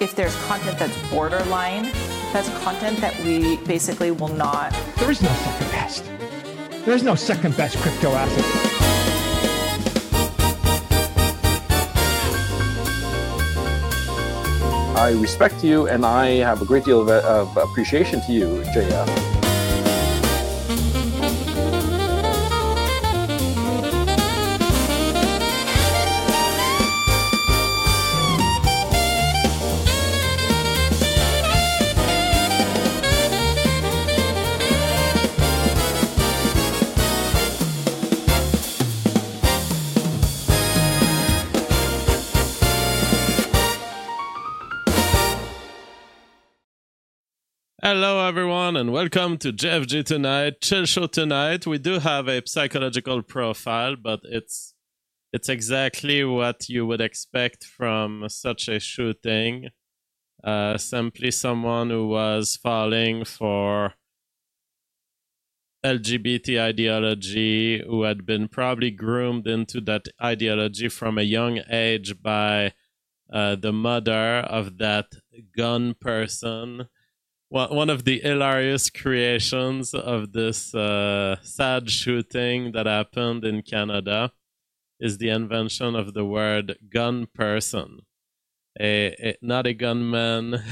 if there's content that's borderline, that's content that we basically will not. There is no second best. There is no second best crypto asset. I respect you, and I have a great deal of appreciation to you, JF. Hello everyone and welcome to JFG Tonight, Chill Show Tonight. We do have a psychological profile, but it's exactly what you would expect from such a shooting. Simply someone who was falling for LGBT ideology, who had been probably groomed into that ideology from a young age by the mother of that gun person. One of the hilarious creations of this sad shooting that happened in Canada is the invention of the word gun person. Not a gunman,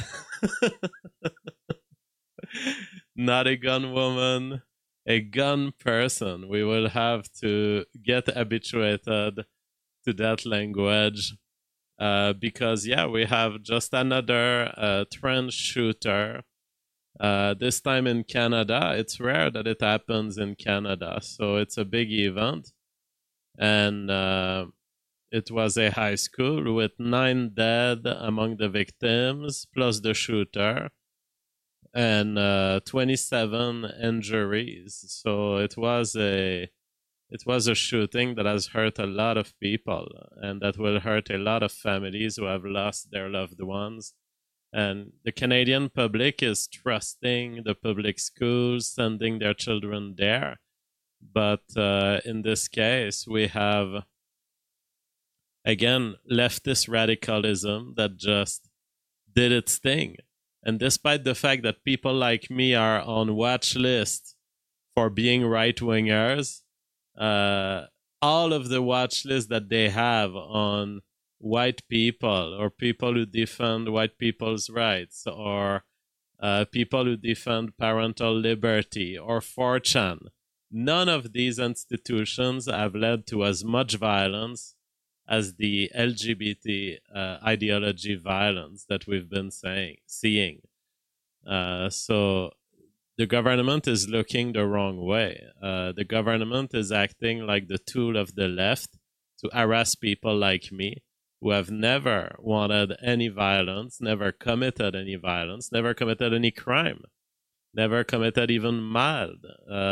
not a gun woman, a gun person. We will have to get habituated to that language because, we have just another trans shooter. This time in Canada. It's rare that it happens in Canada, so it's a big event. And it was a high school with 9 dead among the victims, plus the shooter, and 27 injuries. So it was a shooting that has hurt a lot of people, and that will hurt a lot of families who have lost their loved ones. And the Canadian public is trusting the public schools, sending their children there. But in this case, we have, again, leftist radicalism that just did its thing. And despite the fact that people like me are on watch list for being right-wingers, all of the watch lists that they have on white people or people who defend white people's rights or people who defend parental liberty or 4chan. None of these institutions have led to as much violence as the LGBT ideology violence that we've been seeing. So the government is looking the wrong way. The government is acting like the tool of the left to harass people like me, who have never wanted any violence, never committed any violence, never committed any crime, never committed even mild,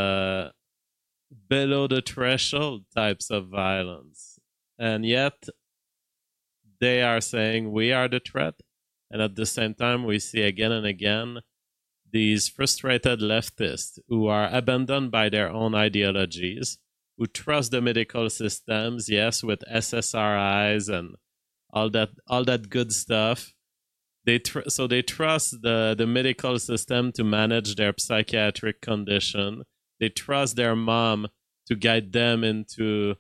below the threshold types of violence. And yet, they are saying we are the threat. And at the same time, we see again and again these frustrated leftists who are abandoned by their own ideologies, who trust the medical systems, yes, with SSRIs and all that good stuff. They trust the medical system to manage their psychiatric condition. They trust their mom to guide them into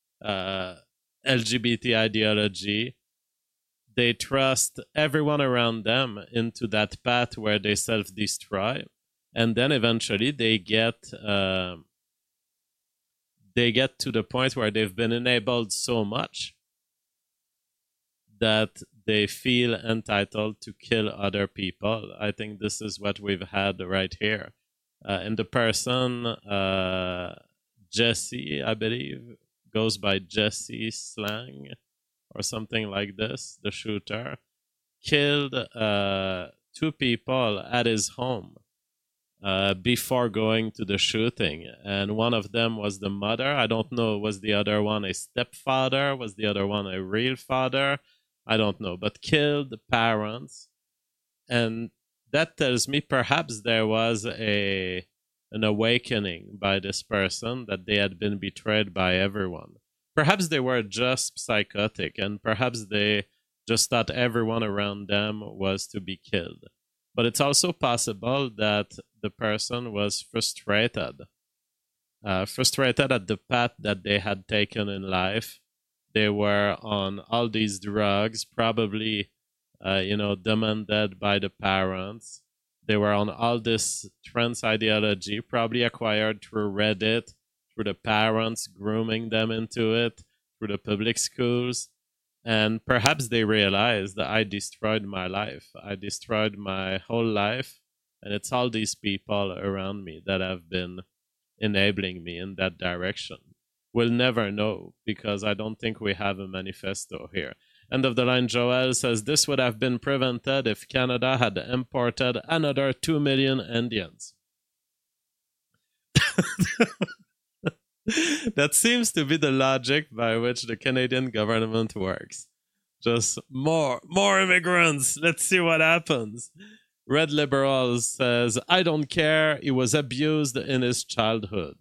LGBT ideology. They trust everyone around them into that path where they self-destroy, and then eventually they get to the point where they've been enabled so much that they feel entitled to kill other people. I think this is what we've had right here. And the person, Jesse, I believe, goes by Jesse Slang or something like this, the shooter, killed 2 people at his home before going to the shooting. And one of them was the mother. I don't know, was the other one a stepfather? Was the other one a real father? I don't know, but killed parents. And that tells me perhaps there was an awakening by this person, that they had been betrayed by everyone. Perhaps they were just psychotic, and perhaps they just thought everyone around them was to be killed. But it's also possible that the person was frustrated at the path that they had taken in life. They were on all these drugs, probably, demanded by the parents. They were on all this trans ideology, probably acquired through Reddit, through the parents grooming them into it, through the public schools. And perhaps they realized that I destroyed my life. I destroyed my whole life. And it's all these people around me that have been enabling me in that direction. We'll never know, because I don't think we have a manifesto here. End of the line, Joel says, this would have been prevented if Canada had imported another 2 million Indians. That seems to be the logic by which the Canadian government works. Just more immigrants. Let's see what happens. Red Liberal says, I don't care. He was abused in his childhood.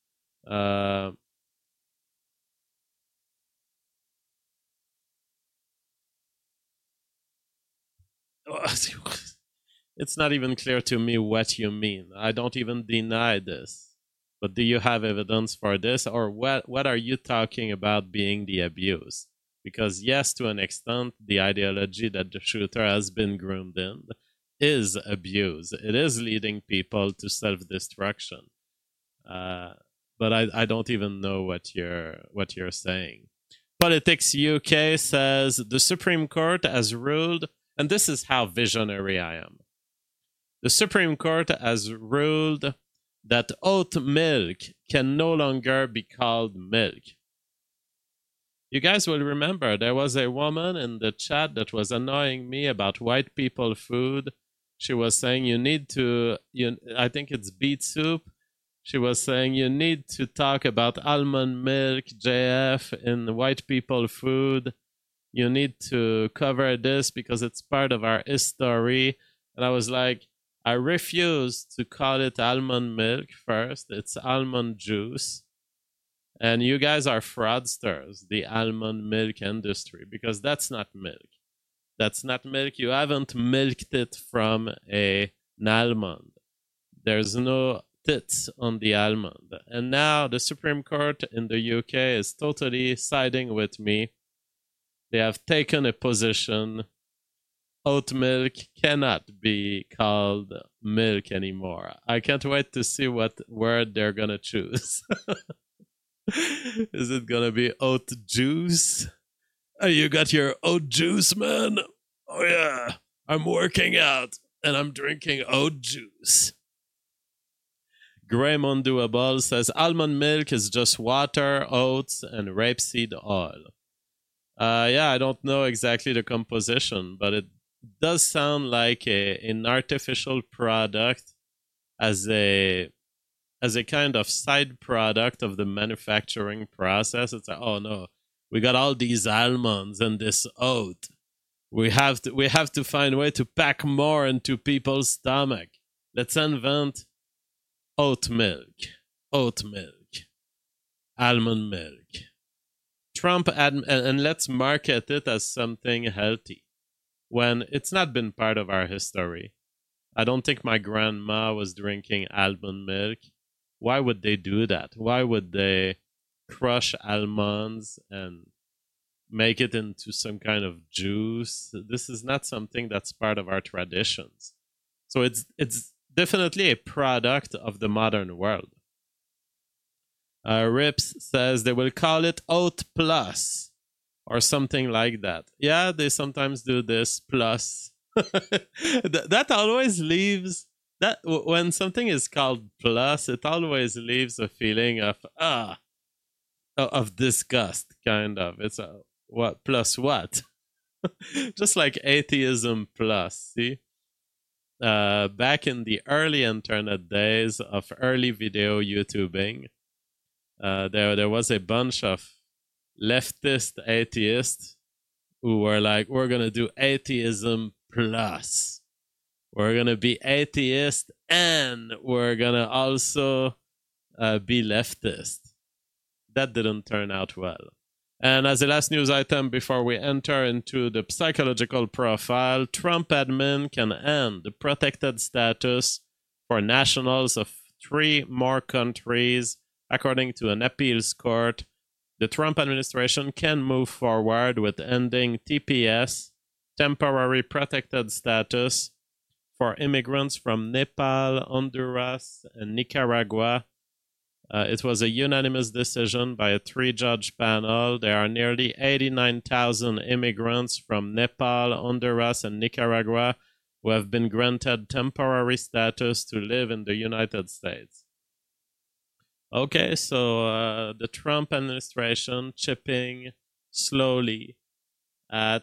It's not even clear to me what you mean. I don't even deny this. But do you have evidence for this? Or what are you talking about being the abuse? Because yes, to an extent, the ideology that the shooter has been groomed in is abuse. It is leading people to self-destruction. But I don't even know what you're saying. Politics UK says the Supreme Court has ruled, and this is how visionary I am. The Supreme Court has ruled that oat milk can no longer be called milk. You guys will remember there was a woman in the chat that was annoying me about white people food. She was saying I think it's beet soup. She was saying you need to talk about almond milk, JF, in white people food. You need to cover this because it's part of our history. And I was like, I refuse to call it almond milk first. It's almond juice. And you guys are fraudsters, the almond milk industry, because that's not milk. That's not milk. You haven't milked it from an almond. There's no tits on the almond. And now the Supreme Court in the UK is totally siding with me. They have taken a position. Oat milk cannot be called milk anymore. I can't wait to see what word they're going to choose. Is it going to be oat juice? Oh, you got your oat juice, man? Oh, yeah. I'm working out and I'm drinking oat juice. Grey Mondoable says almond milk is just water, oats, and rapeseed oil. Yeah, I don't know exactly the composition, but it does sound like an artificial product as a kind of side product of the manufacturing process. It's like, oh no, we got all these almonds and this oat. We have to find a way to pack more into people's stomach. Let's invent oat milk, almond milk. Trump and let's market it as something healthy when it's not been part of our history. I don't think my grandma was drinking almond milk. Why would they do that? Why would they crush almonds and make it into some kind of juice? This is not something that's part of our traditions. So it's definitely a product of the modern world. Rips says they will call it Oat Plus or something like that. Yeah, they sometimes do this plus. That always leaves that when something is called plus, it always leaves a feeling of disgust, kind of. It's what plus what? Just like atheism plus. See, back in the early internet days of early video YouTubing, there was a bunch of leftist atheists who were like, we're going to do atheism plus. We're going to be atheist and we're going to also be leftist. That didn't turn out well. And as a last news item before we enter into the psychological profile, Trump admin can end the protected status for nationals of 3 more countries. According to an appeals court, the Trump administration can move forward with ending TPS, temporary protected status, for immigrants from Nepal, Honduras, and Nicaragua. It was a unanimous decision by a 3-judge panel. There are nearly 89,000 immigrants from Nepal, Honduras, and Nicaragua who have been granted temporary status to live in the United States. Okay, so the Trump administration chipping slowly at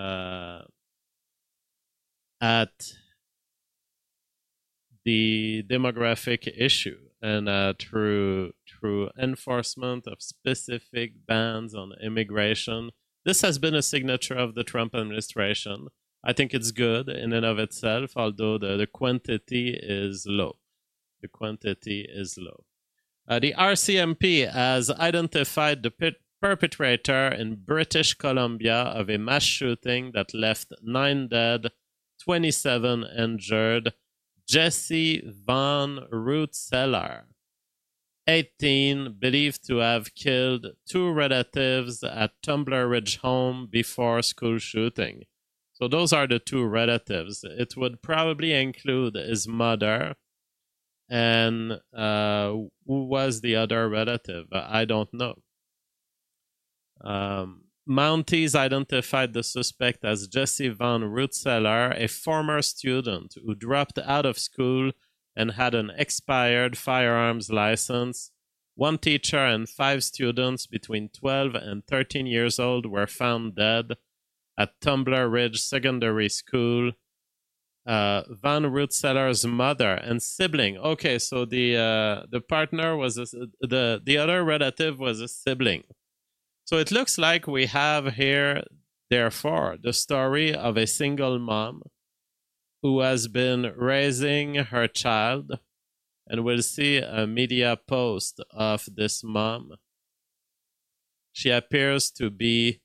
the demographic issue, and through enforcement of specific bans on immigration. This has been a signature of the Trump administration. I think it's good in and of itself, although the quantity is low. The quantity is low. The RCMP has identified the perpetrator in British Columbia of a mass shooting that left 9 dead, 27 injured, Jesse Van Rootseller, 18, believed to have killed 2 relatives at Tumbler Ridge home before school shooting. So those are the 2 relatives. It would probably include his mother. And who was the other relative? I don't know. Mounties identified the suspect as Jesse Van Rootseller, a former student who dropped out of school and had an expired firearms license. 1 teacher and 5 students between 12 and 13 years old were found dead at Tumbler Ridge Secondary School. Van Rootseller's mother and sibling. Okay, so the partner was the other relative was a sibling. So it looks like we have here, therefore, the story of a single mom who has been raising her child, and we'll see a media post of this mom. She appears to be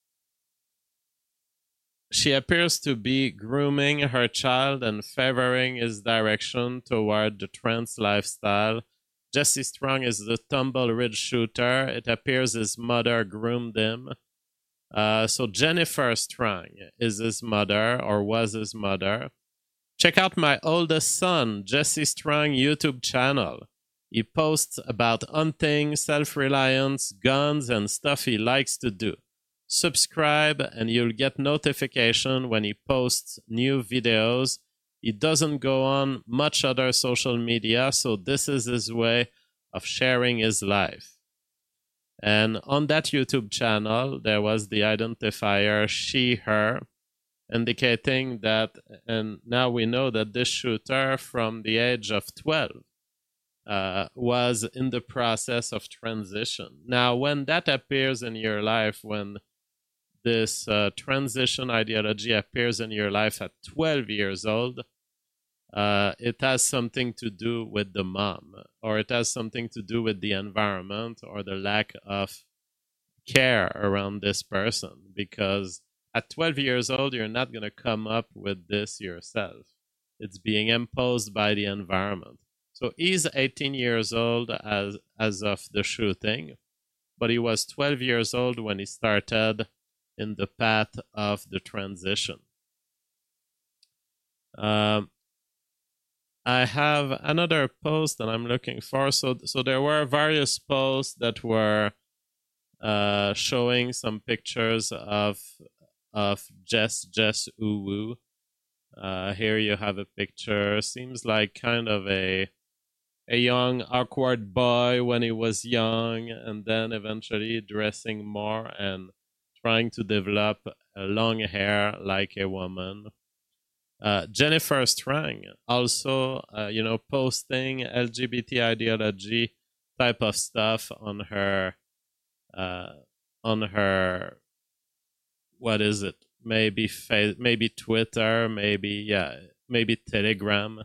grooming her child and favoring his direction toward the trans lifestyle. Jesse Strong is the Tumble Ridge shooter. It appears his mother groomed him. So Jennifer Strong is his mother, or was his mother. Check out my oldest son, Jesse Strong YouTube channel. He posts about hunting, self-reliance, guns, and stuff he likes to do. Subscribe and you'll get notification when he posts new videos. He doesn't go on much other social media, so this is his way of sharing his life. And on that YouTube channel, there was the identifier she, her, indicating that, and now we know that this shooter from the age of 12 was in the process of transition. Now, when that appears in your life, when this transition ideology appears in your life at 12 years old, it has something to do with the mom, or it has something to do with the environment or the lack of care around this person. Because at 12 years old, you're not going to come up with this yourself. It's being imposed by the environment. So he's 18 years old as of the shooting, but he was 12 years old when he started in the path of the transition. I have another post that I'm looking for. So there were various posts that were showing some pictures of Jess Uwu. Here you have a picture. Seems like kind of a young, awkward boy when he was young, and then eventually dressing more and trying to develop long hair like a woman. Jennifer Strang also, posting LGBT ideology type of stuff on her, what is it? Maybe Twitter, maybe Telegram.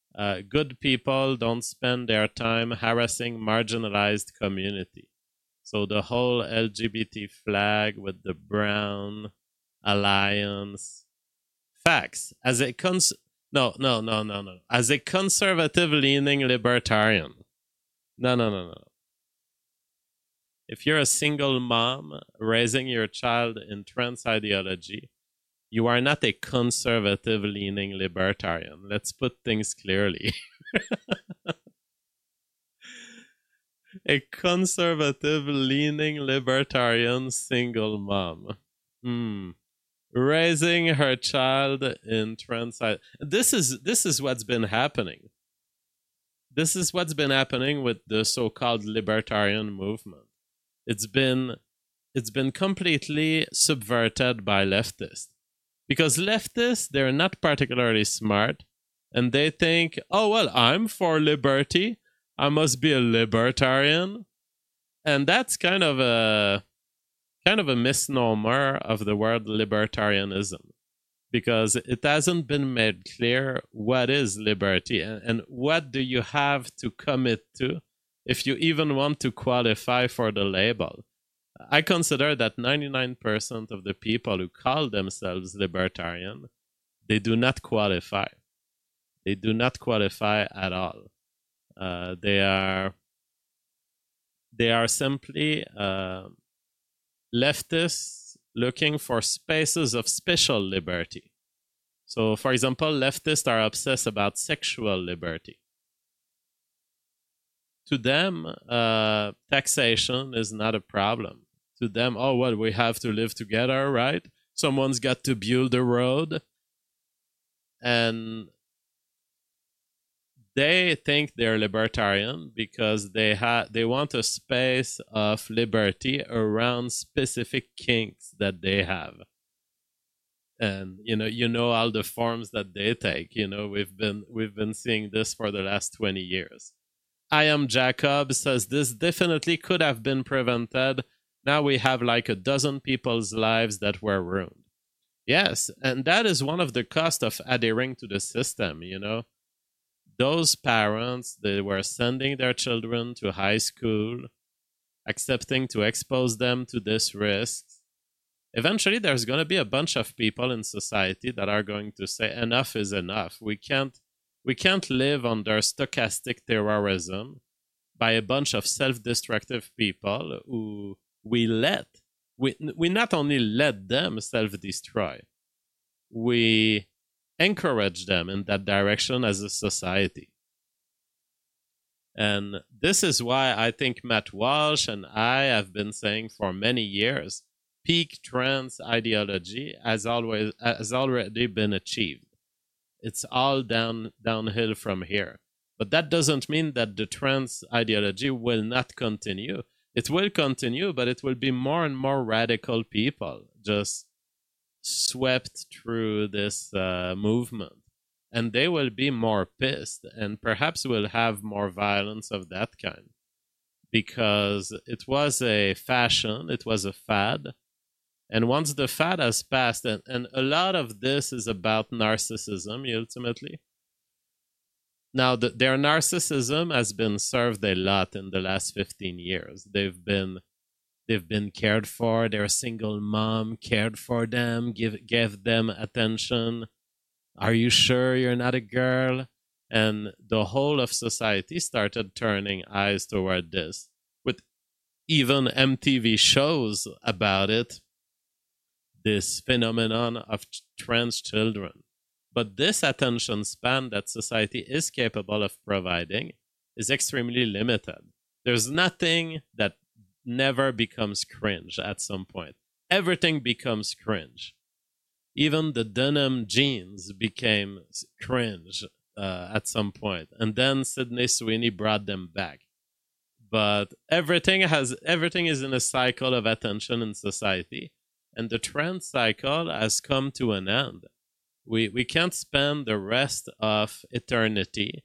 Good people don't spend their time harassing marginalized community. So the whole LGBT flag with the brown alliance. Facts. As a no. As a conservative-leaning libertarian. No. If you're a single mom raising your child in trans ideology, you are not a conservative-leaning libertarian. Let's put things clearly. A conservative-leaning libertarian single mom. Raising her child in trans. This is what's been happening. This is what's been happening with the so-called libertarian movement. It's been completely subverted by leftists. Because leftists, they're not particularly smart, and they think, oh, well, I'm for liberty. I must be a libertarian. And that's kind of a misnomer of the word libertarianism, because it hasn't been made clear what is liberty and what do you have to commit to if you even want to qualify for the label. I consider that 99% of the people who call themselves libertarian, they do not qualify. They do not qualify at all. They are simply leftists looking for spaces of special liberty. So, for example, leftists are obsessed about sexual liberty. To them, taxation is not a problem. To them, oh, well, we have to live together, right? Someone's got to build a road. And they think they're libertarian because they want a space of liberty around specific kinks that they have. And you know all the forms that they take. We've been seeing this for the last 20 years. I Am Jacob says this definitely could have been prevented. Now we have like a dozen people's lives that were ruined. Yes, and that is one of the costs of adhering to the system, Those parents, they were sending their children to high school, accepting to expose them to this risk. Eventually, there's going to be a bunch of people in society that are going to say, enough is enough. We can't live under stochastic terrorism by a bunch of self-destructive people who we not only let them self-destroy, we encourage them in that direction as a society. And this is why I think Matt Walsh and I have been saying for many years, peak trans ideology has already been achieved. It's all downhill from here. But that doesn't mean that the trans ideology will not continue. It will continue, but it will be more and more radical people just swept through this movement. And they will be more pissed and perhaps will have more violence of that kind. Because it was a fashion, it was a fad. And once the fad has passed, and a lot of this is about narcissism, ultimately. Now, their narcissism has been served a lot in the last 15 years. They've been cared for. Their single mom cared for them, gave them attention. Are you sure you're not a girl? And the whole of society started turning eyes toward this, with even MTV shows about it. This phenomenon of trans children. But this attention span that society is capable of providing is extremely limited. There's nothing that never becomes cringe at some point. Everything becomes cringe. Even the denim jeans became cringe at some point. And then Sydney Sweeney brought them back. But everything is in a cycle of attention in society. And the trend cycle has come to an end. We can't spend the rest of eternity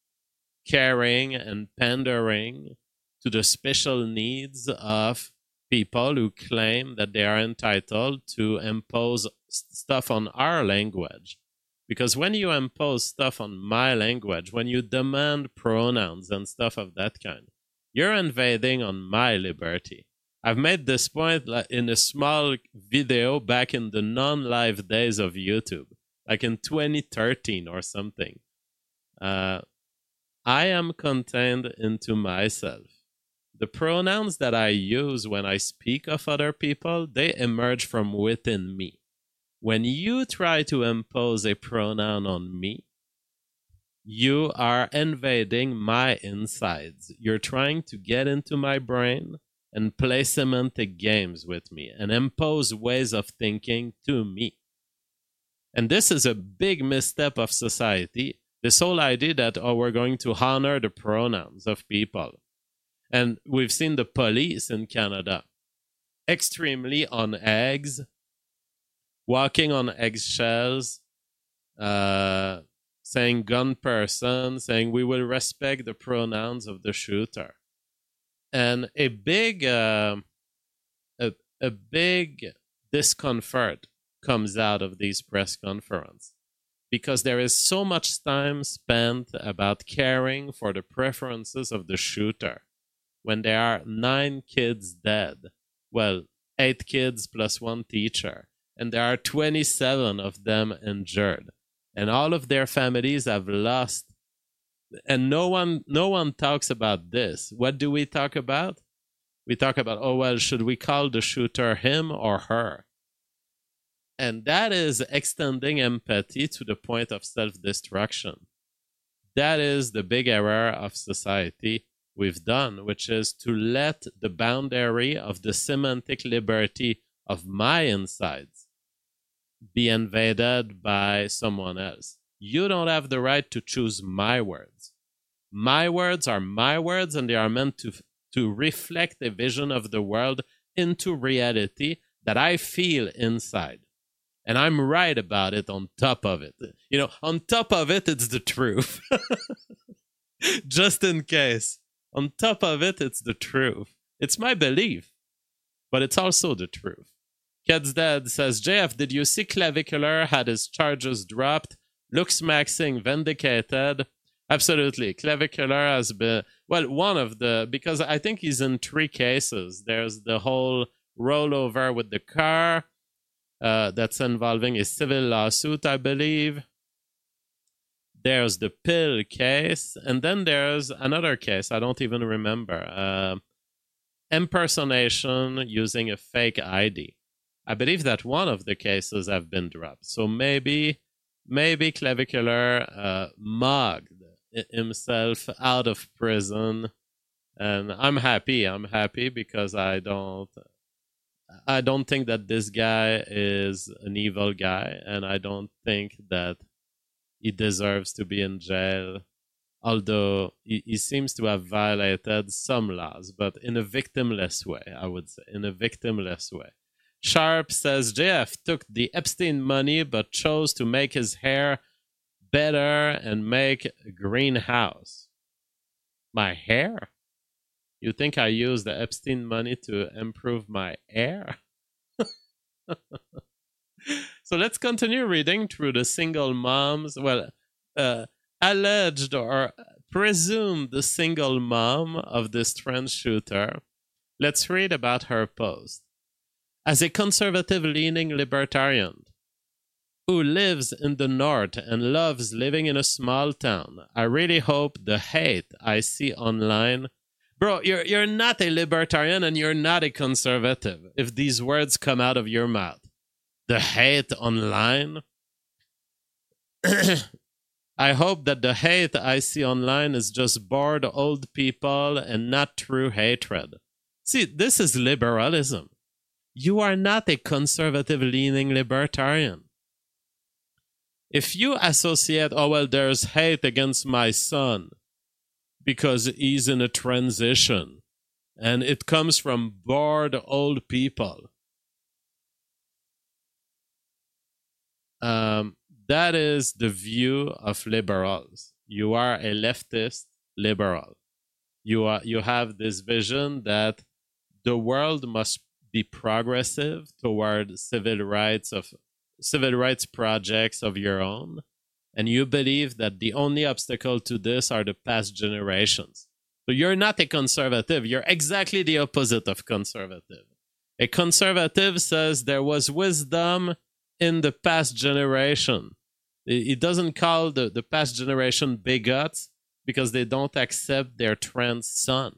caring and pandering to the special needs of people who claim that they are entitled to impose stuff on our language. Because when you impose stuff on my language, when you demand pronouns and stuff of that kind, you're invading on my liberty. I've made this point in a small video back in the non-live days of YouTube, like in 2013 or something. I am contained into myself. The pronouns that I use when I speak of other people, they emerge from within me. When you try to impose a pronoun on me, you are invading my insides. You're trying to get into my brain and play semantic games with me and impose ways of thinking to me. And this is a big misstep of society. This whole idea that, we're going to honor the pronouns of people. And we've seen the police in Canada extremely on eggs, walking on eggshells, saying gun person, saying we will respect the pronouns of the shooter. And a big discomfort comes out of these press conferences because there is so much time spent about caring for the preferences of the shooter when there are 9 kids dead. Well, 8 kids plus 1 teacher. And there are 27 of them injured. And all of their families have lost. And no one talks about this. What do we talk about? We talk about, should we call the shooter him or her? And that is extending empathy to the point of self-destruction. That is the big error of society we've done, which is to let the boundary of the semantic liberty of my insides be invaded by someone else. You don't have the right to choose my words. My words are my words, and they are meant to reflect a vision of the world into reality that I feel inside. And I'm right about it on top of it. On top of it, it's the truth. Just in case. On top of it, it's the truth. It's my belief, but it's also the truth. Cat's Dad says, JF, did you see Clavicular had his charges dropped? Looks maxing vindicated. Absolutely. Clavicular has been, one of because I think he's in 3 cases. There's the whole rollover with the car that's involving a civil lawsuit, I believe. There's the pill case, and then there's another case, I don't even remember. Impersonation using a fake ID. I believe that one of the cases have been dropped. So maybe Clavicular mugged himself out of prison, and I'm happy because I don't think that this guy is an evil guy, and I don't think that he deserves to be in jail, although he seems to have violated some laws, but in a victimless way, I would say, in a victimless way. Sharp says, JF took the Epstein money, but chose to make his hair better and make a greenhouse. My hair? You think I used the Epstein money to improve my hair? So let's continue reading through the single moms. Alleged or presumed the single mom of this trans shooter. Let's read about her post. As a conservative-leaning libertarian who lives in the north and loves living in a small town, I really hope the hate I see online. Bro, you're not a libertarian and you're not a conservative if these words come out of your mouth. The hate online. I hope that the hate I see online is just bored old people and not true hatred. See, this is liberalism. You are not a conservative-leaning libertarian. If you associate, there's hate against my son because he's in a transition and it comes from bored old people, that is the view of liberals. You are a leftist liberal. You have this vision that the world must be progressive toward civil rights projects of your own, and you believe that the only obstacle to this are the past generations. So you're not a conservative. You're exactly the opposite of conservative. A conservative says there was wisdom in the past generation. It doesn't call the past generation bigots because they don't accept their trans son.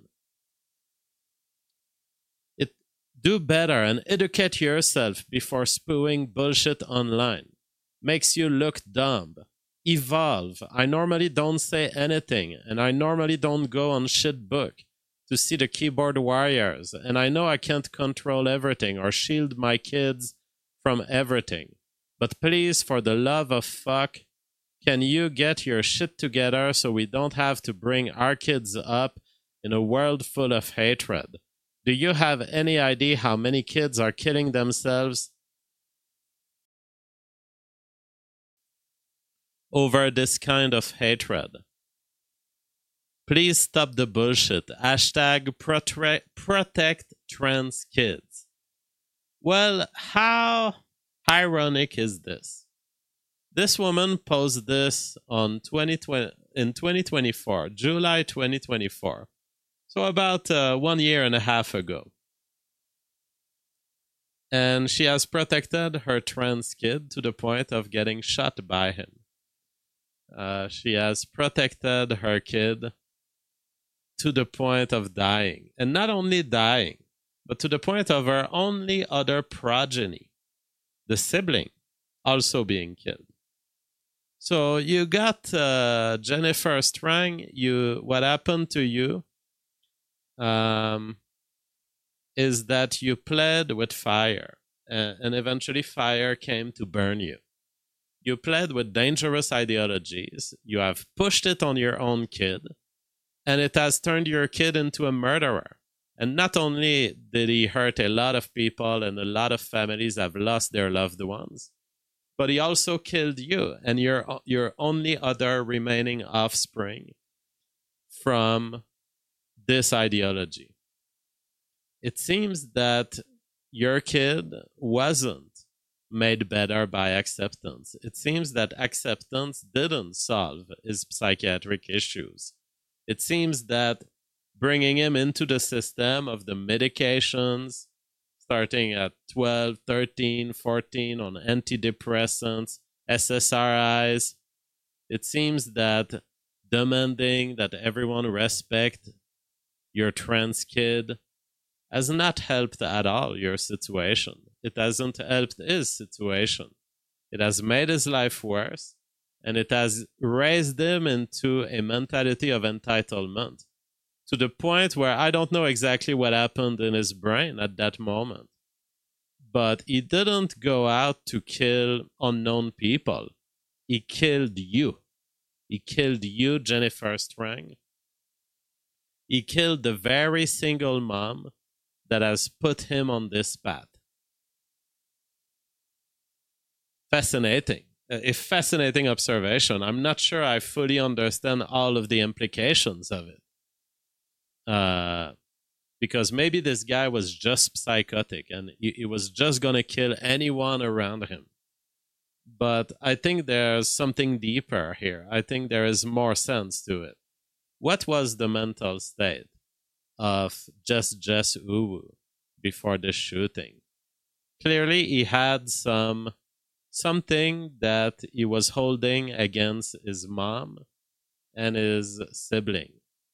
Do better and educate yourself before spewing bullshit online. Makes you look dumb. Evolve. I normally don't say anything, and I normally don't go on Shitbook to see the keyboard warriors, and I know I can't control everything or shield my kids from everything. But please, for the love of fuck, can you get your shit together so we don't have to bring our kids up in a world full of hatred? Do you have any idea how many kids are killing themselves over this kind of hatred? Please stop the bullshit. Hashtag protect trans kids. Well, how ironic is this? This woman posted this in 2024, July 2024. So about 1 year and a half ago. And she has protected her trans kid to the point of getting shot by him. She has protected her kid to the point of dying. And not only dying, but to the point of her only other progeny, the sibling, also being killed. So you got Jennifer Strang. What happened to you is that you played with fire, and eventually fire came to burn you. You played with dangerous ideologies. You have pushed it on your own kid, and it has turned your kid into a murderer. And not only did he hurt a lot of people, and a lot of families have lost their loved ones, but he also killed you and your only other remaining offspring from this ideology. It seems that your kid wasn't made better by acceptance. It seems that acceptance didn't solve his psychiatric issues. It seems that bringing him into the system of the medications, starting at 12, 13, 14 on antidepressants, SSRIs, it seems that demanding that everyone respect your trans kid has not helped at all your situation. It hasn't helped his situation. It has made his life worse, and it has raised him into a mentality of entitlement to the point where I don't know exactly what happened in his brain at that moment. But he didn't go out to kill unknown people. He killed you. He killed you, Jennifer Strang. He killed the very single mom that has put him on this path. Fascinating. A fascinating observation. I'm not sure I fully understand all of the implications of it. Because maybe this guy was just psychotic and he was just going to kill anyone around him. But I think there's something deeper here. I think there is more sense to it. What was the mental state of Jess Uwu before the shooting? Clearly, he had something that he was holding against his mom and his sibling.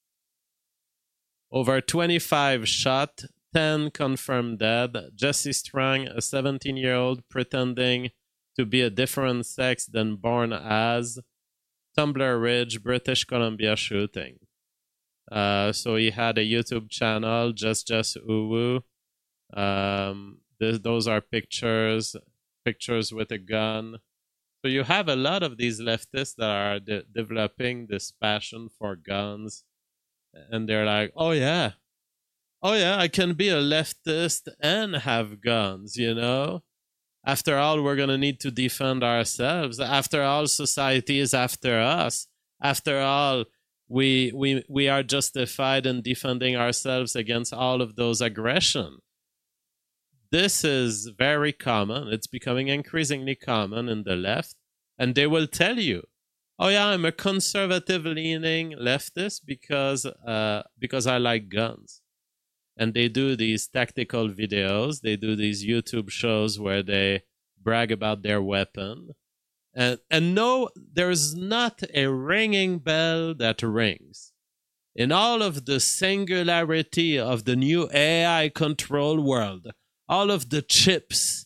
Over 25 shot, 10 confirmed dead. Jesse Strang, a 17-year-old pretending to be a different sex than born as. Tumbler Ridge, British Columbia shooting. So he had a YouTube channel, Just Uwu. Those are pictures with a gun. So you have a lot of these leftists that are developing this passion for guns. And they're like, oh yeah, I can be a leftist and have guns, you know? After all, we're going to need to defend ourselves. After all, society is after us. After all, we are justified in defending ourselves against all of those aggression. This is very common. It's becoming increasingly common in the left. And they will tell you, oh yeah, I'm a conservative leaning leftist because I like guns. And they do these tactical videos, they do these YouTube shows where they brag about their weapon. And no, there's not a ringing bell that rings. In all of the singularity of the new AI control world, all of the chips,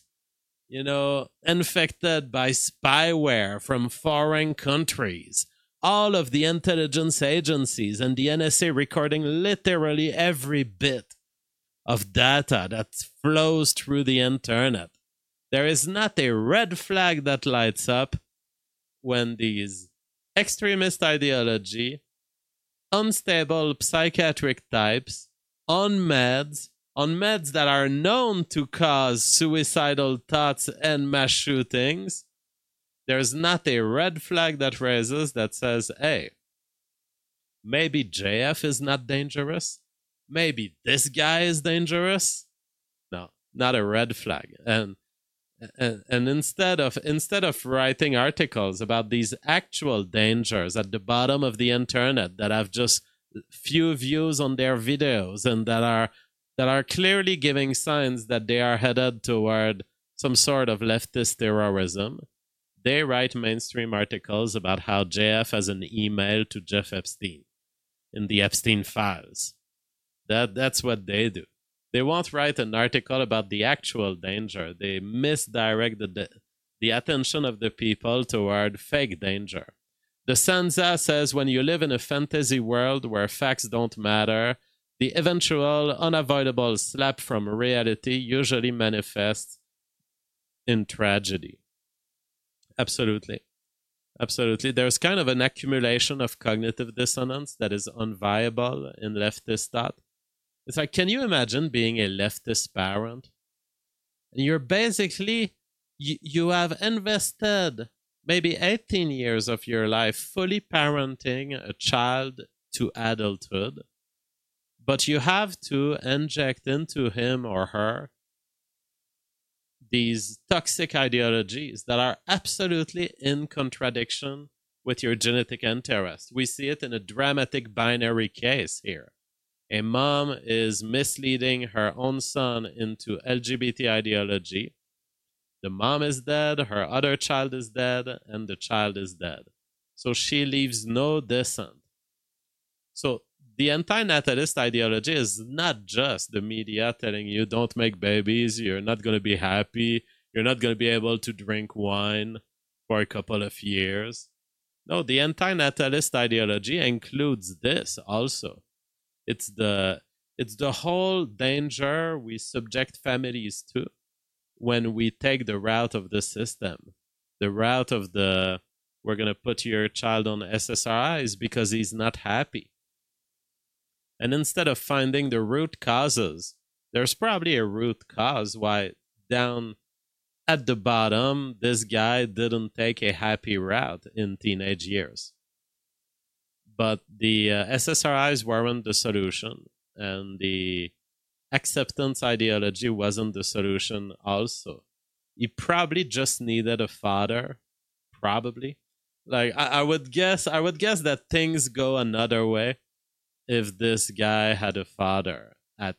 infected by spyware from foreign countries, all of the intelligence agencies and the NSA recording literally every bit of data that flows through the internet. There is not a red flag that lights up when these extremist ideology, unstable psychiatric types, on meds that are known to cause suicidal thoughts and mass shootings, there's not a red flag that raises that says, hey, maybe JF is not dangerous. Maybe this guy is dangerous. No, not a red flag. And instead of writing articles about these actual dangers at the bottom of the internet that have just few views on their videos and that are clearly giving signs that they are headed toward some sort of leftist terrorism, they write mainstream articles about how JF has an email to Jeff Epstein in the Epstein files. That's what they do. They won't write an article about the actual danger. They misdirect the attention of the people toward fake danger. The Sansa says when you live in a fantasy world where facts don't matter, the eventual unavoidable slap from reality usually manifests in tragedy. Absolutely. Absolutely. There's kind of an accumulation of cognitive dissonance that is unviable in leftist thought. It's like, can you imagine being a leftist parent? And you're basically, you have invested maybe 18 years of your life fully parenting a child to adulthood, but you have to inject into him or her these toxic ideologies that are absolutely in contradiction with your genetic interest. We see it in a dramatic binary case here. A mom is misleading her own son into LGBT ideology. The mom is dead, her other child is dead, and the child is dead. So she leaves no descent. So the anti-natalist ideology is not just the media telling you don't make babies, you're not going to be happy, you're not going to be able to drink wine for a couple of years. No, the anti-natalist ideology includes this also. It's the whole danger we subject families to when we take the route of the system, the route of we're going to put your child on SSRIs because he's not happy. And instead of finding the root causes, there's probably a root cause why down at the bottom, this guy didn't take a happy route in teenage years. But the SSRIs weren't the solution, and the acceptance ideology wasn't the solution also. He probably just needed a father, probably. Like, I would guess that things go another way if this guy had a father at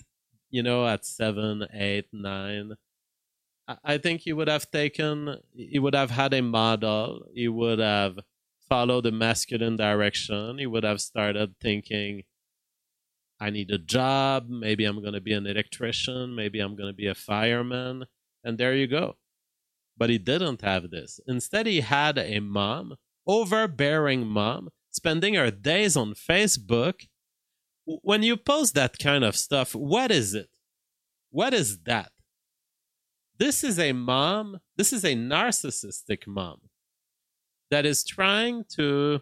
7, 8, 9. I think he would have had a model. He would have followed the masculine direction. He would have started thinking, I need a job. Maybe I'm going to be an electrician. Maybe I'm going to be a fireman. And there you go. But he didn't have this. Instead, he had a mom, overbearing mom, spending her days on Facebook. When you post that kind of stuff, what is it? What is that? This is a mom, this is a narcissistic mom that is trying to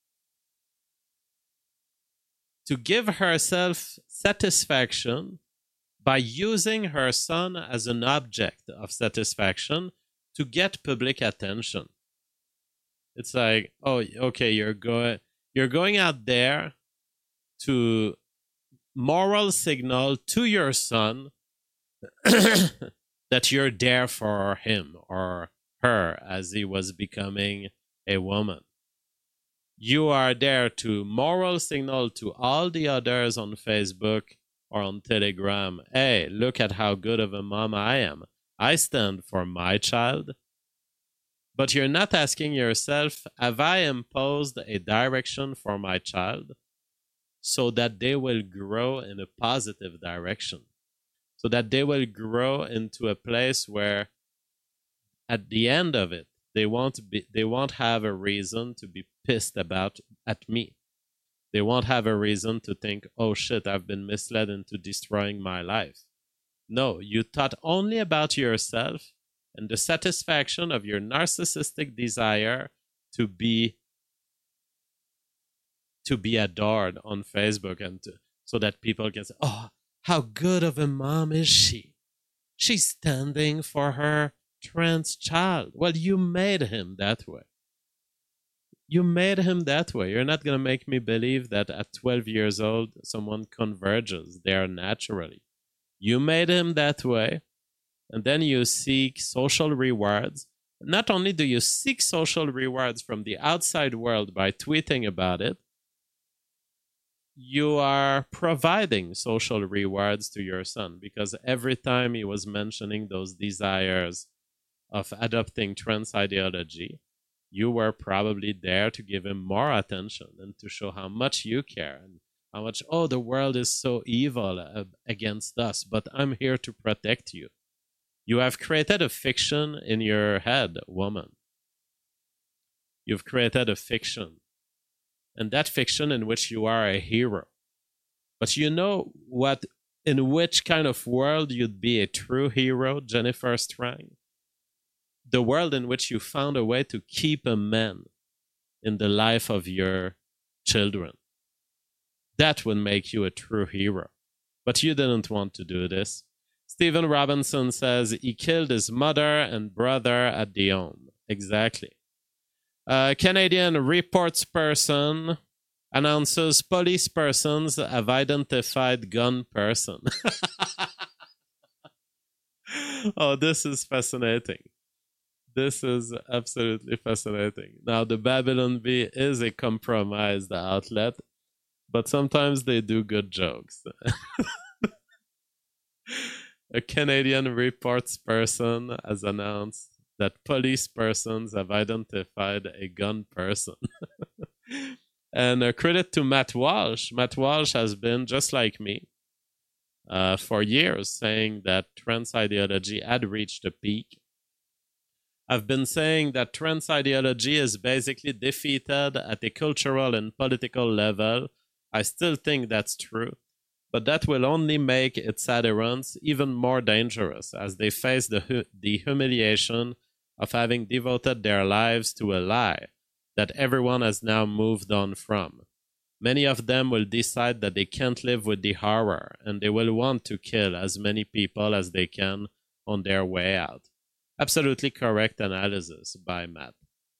give herself satisfaction by using her son as an object of satisfaction to get public attention. It's like, oh, okay, you're going out there to moral signal to your son that you're there for him or her as he was becoming a woman. You are there to moral signal to all the others on Facebook or on Telegram, hey, look at how good of a mom I am. I stand for my child. But you're not asking yourself, have I imposed a direction for my child so that they will grow in a positive direction? So that they will grow into a place where at the end of it, they won't have a reason to be pissed at me. They won't have a reason to think, oh shit, I've been misled into destroying my life. No, you thought only about yourself and the satisfaction of your narcissistic desire to be adored on Facebook and so that people can say, oh, how good of a mom is she? She's standing for her trans child. Well, you made him that way. You made him that way. You're not going to make me believe that at 12 years old, someone converges there naturally. You made him that way, and then you seek social rewards. Not only do you seek social rewards from the outside world by tweeting about it, you are providing social rewards to your son, because every time he was mentioning those desires of adopting trans ideology, you were probably there to give him more attention and to show how much you care and how much, oh, the world is so evil against us, but I'm here to protect you. You have created a fiction in your head, woman. You've created a fiction. And that fiction in which you are a hero. But you know what, in which kind of world you'd be a true hero, Jennifer Strang? The world in which you found a way to keep a man in the life of your children. That would make you a true hero. But you didn't want to do this. Stephen Robinson says he killed his mother and brother at the home. Exactly. Canadian reports person announces police persons have identified gun person. Oh, this is fascinating. This is absolutely fascinating. Now, the Babylon Bee is a compromised outlet, but sometimes they do good jokes. A Canadian reports person has announced that police persons have identified a gun person. And a credit to Matt Walsh. Matt Walsh has been, just like me, for years saying that trans ideology had reached a peak. I've been saying that trans ideology is basically defeated at a cultural and political level. I still think that's true, but that will only make its adherents even more dangerous as they face the humiliation of having devoted their lives to a lie that everyone has now moved on from. Many of them will decide that they can't live with the horror, and they will want to kill as many people as they can on their way out. Absolutely correct analysis by Matt.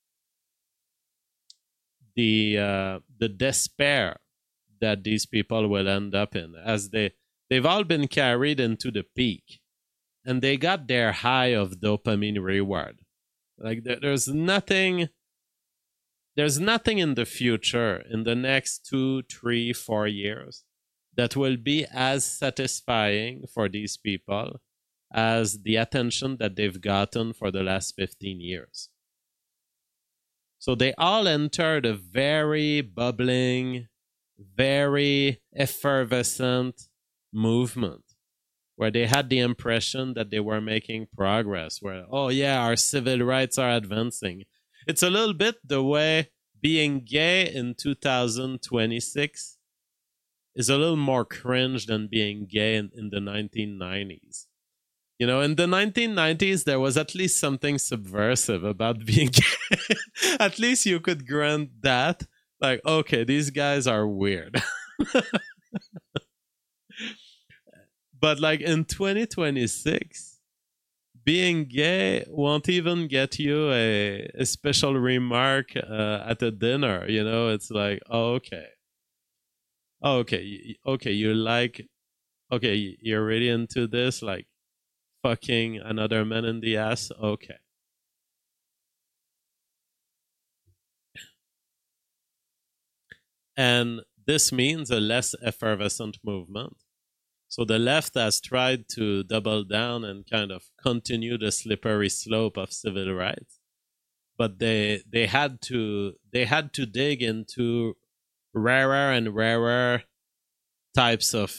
The despair that these people will end up in, as they've all been carried into the peak, and they got their high of dopamine reward. Like there's nothing in the future, in the next 2, 3, 4 years, that will be as satisfying for these people as the attention that they've gotten for the last 15 years. So they all entered a very bubbling, very effervescent movement where they had the impression that they were making progress, where, oh yeah, our civil rights are advancing. It's a little bit the way being gay in 2026 is a little more cringe than being gay in the 1990s. You know, in the 1990s, there was at least something subversive about being gay. At least you could grant that. Like, okay, these guys are weird. But like in 2026, being gay won't even get you a special remark at a dinner. You know, it's like, oh, okay. Oh, okay, you like, okay, you're really into this, like, fucking another man in the ass? Okay. And this means a less effervescent movement. So the left has tried to double down and kind of continue the slippery slope of civil rights, but they had to dig into rarer and rarer types of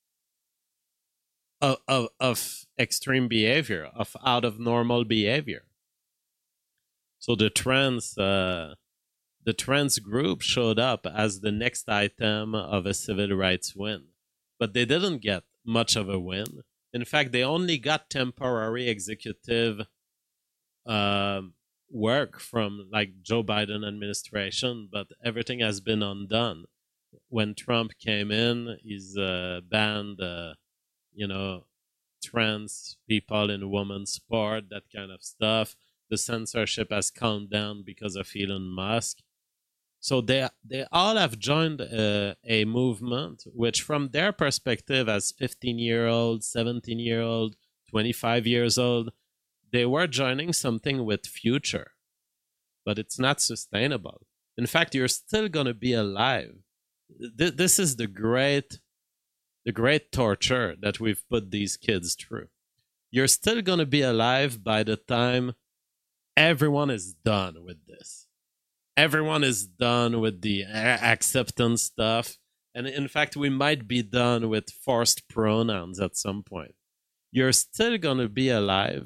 extreme behavior, of out of normal behavior. So the trans group showed up as the next item of a civil rights win, but they didn't get much of a win. In fact, they only got temporary executive work from like Joe Biden administration, but everything has been undone. When Trump came in, he's banned, trans people in women's sport, that kind of stuff. The censorship has calmed down because of Elon Musk. So they all have joined a movement which, from their perspective as 15-year-old, 17-year-old, 25 years old, they were joining something with future. But it's not sustainable. In fact, you're still going to be alive. This is the great torture that we've put these kids through. You're still going to be alive by the time everyone is done with this. Everyone is done with the acceptance stuff. And in fact, we might be done with forced pronouns at some point. You're still going to be alive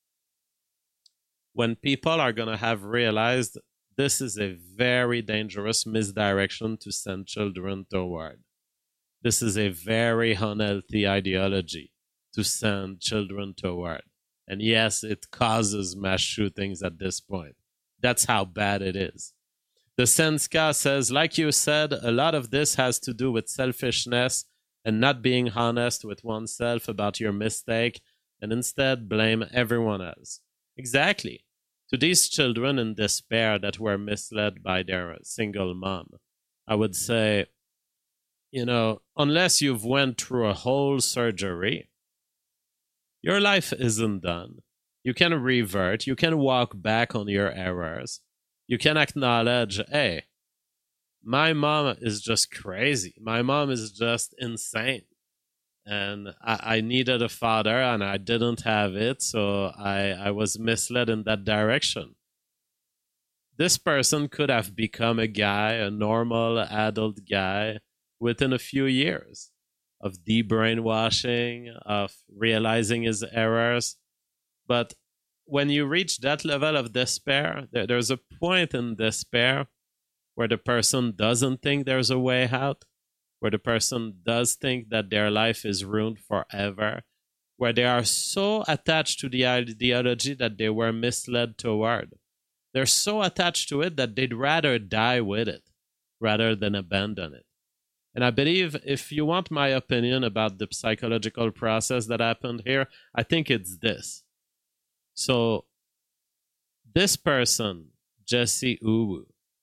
when people are going to have realized this is a very dangerous misdirection to send children toward. This is a very unhealthy ideology to send children toward. And yes, it causes mass shootings at this point. That's how bad it is. The Senska says, like you said, a lot of this has to do with selfishness and not being honest with oneself about your mistake, and instead blame everyone else. Exactly. To these children in despair that were misled by their single mom, I would say, unless you've went through a whole surgery, your life isn't done. You can revert. You can walk back on your errors. You can acknowledge, hey, my mom is just crazy. My mom is just insane. And I needed a father and I didn't have it, so I was misled in that direction. This person could have become a normal adult guy, within a few years of de-brainwashing, of realizing his errors. But when you reach that level of despair, there's a point in despair where the person doesn't think there's a way out, where the person does think that their life is ruined forever, where they are so attached to the ideology that they were misled toward. They're so attached to it that they'd rather die with it rather than abandon it. And I believe, if you want my opinion about the psychological process that happened here, I think it's this. So this person, Jesse Uwu,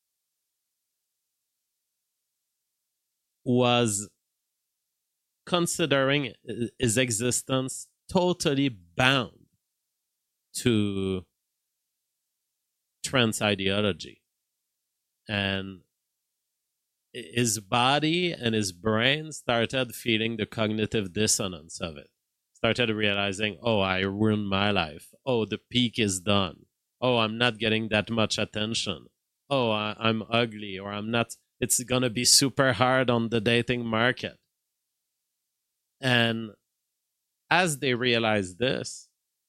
was considering his existence totally bound to trans ideology. And his body and his brain started feeling the cognitive dissonance of it. Started realizing, oh, I ruined my life. Oh, the peak is done. Oh, I'm not getting that much attention. Oh, I'm ugly, or I'm not. It's going to be super hard on the dating market. And as they realized this,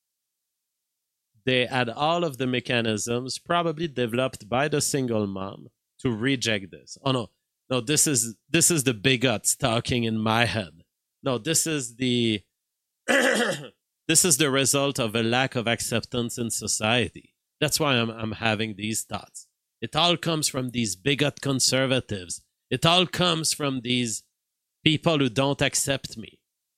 they had all of the mechanisms probably developed by the single mom to reject this. Oh, no, this is the bigots talking in my head. No, this is the this is the result of a lack of acceptance in society. That's why I'm having these thoughts. It all comes from these bigot conservatives. It all comes from these people who don't accept me.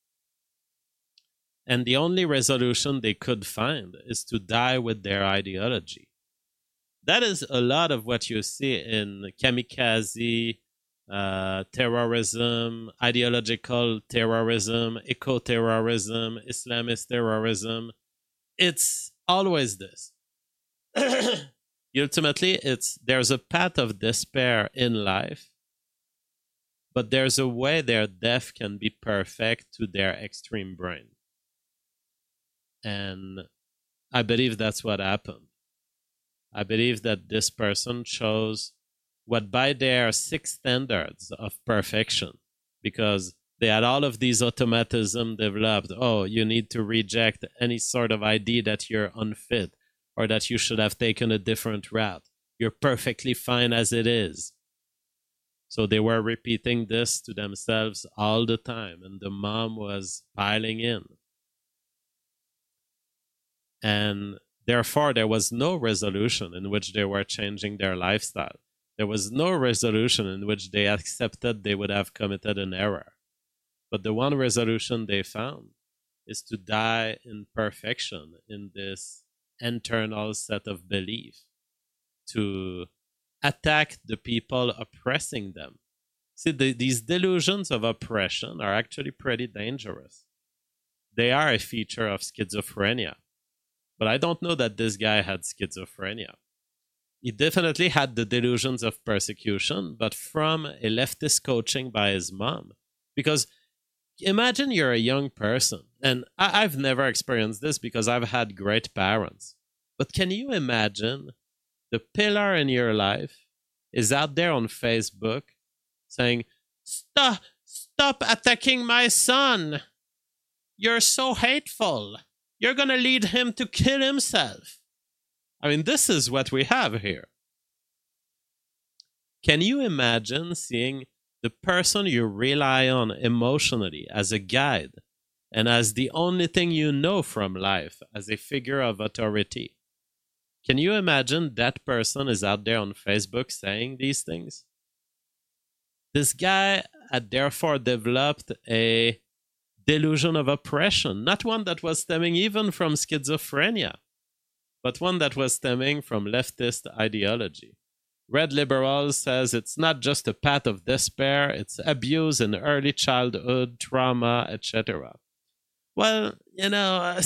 And the only resolution they could find is to die with their ideology. That is a lot of what you see in kamikaze, terrorism, ideological terrorism, eco-terrorism, Islamist terrorism. It's always this. Ultimately, there's a path of despair in life but there's a way their death can be perfect to their extreme brain. And I believe that's what happened. I believe that this person chose what by their 6 standards of perfection, because they had all of these automatism developed. Oh, you need to reject any sort of idea that you're unfit or that you should have taken a different route. You're perfectly fine as it is. So they were repeating this to themselves all the time, and the mom was piling in. And therefore, there was no resolution in which they were changing their lifestyle. There was no resolution in which they accepted they would have committed an error. But the one resolution they found is to die in perfection in this internal set of belief, to attack the people oppressing them. See, these delusions of oppression are actually pretty dangerous. They are a feature of schizophrenia. But I don't know that this guy had schizophrenia. He definitely had the delusions of persecution, but from a leftist coaching by his mom. Because imagine you're a young person, and I've never experienced this because I've had great parents. But can you imagine the pillar in your life is out there on Facebook saying, Stop attacking my son. You're so hateful. You're going to lead him to kill himself. I mean, this is what we have here. Can you imagine seeing the person you rely on emotionally as a guide and as the only thing you know from life, as a figure of authority? Can you imagine that person is out there on Facebook saying these things? This guy had therefore developed a delusion of oppression, not one that was stemming even from schizophrenia, but one that was stemming from leftist ideology. Red Liberal says it's not just a path of despair, it's abuse in early childhood, trauma, etc. Well, you know,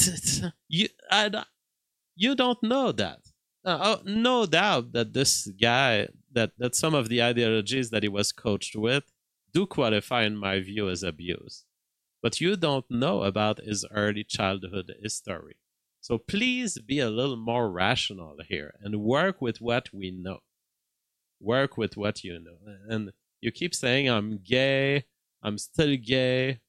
you don't know that. No doubt that this guy, that some of the ideologies that he was coached with do qualify, in my view, as abuse. But you don't know about his early childhood history. So please be a little more rational here and work with what we know. Work with what you know. And you keep saying, I'm gay, I'm still gay.